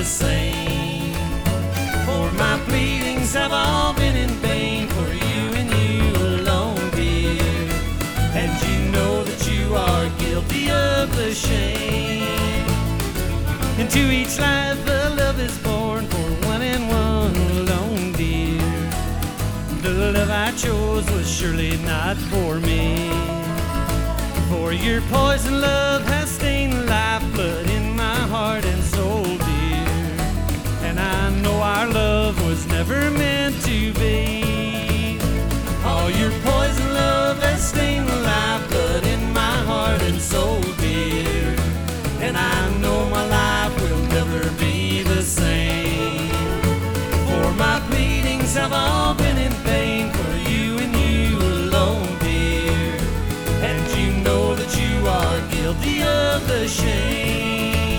the same. For my pleadings have all been in vain for you and you alone, dear. And you know that you are guilty of the shame. Into each life a love is born, for one and one alone, dear. The love I chose was surely not for me. For your poison love has stained the lifeblood in my heart and soul, dear. And I know our love was never meant to be. All your poison love has stained the lifeblood in my heart and soul, dear. And I know my life will never be the same. For my pleadings have all been in vain for you and you alone, dear. And you know that you are guilty of the shame.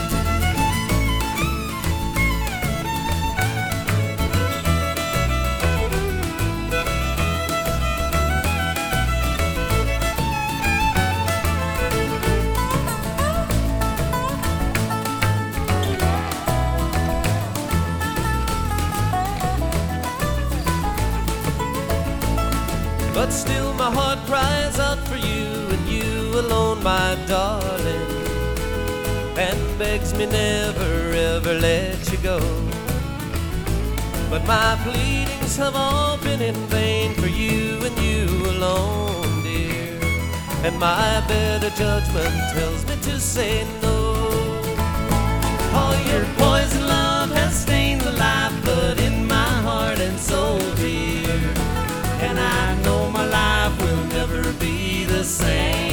But still my heart cries out for you and you alone, my darling, and begs me never ever let you go. But my pleadings have all been in vain for you and you alone, dear. And my better judgment tells me to say no. All your poison love has stained the lifeblood in my heart and soul, dear. And I know my life will never be the same.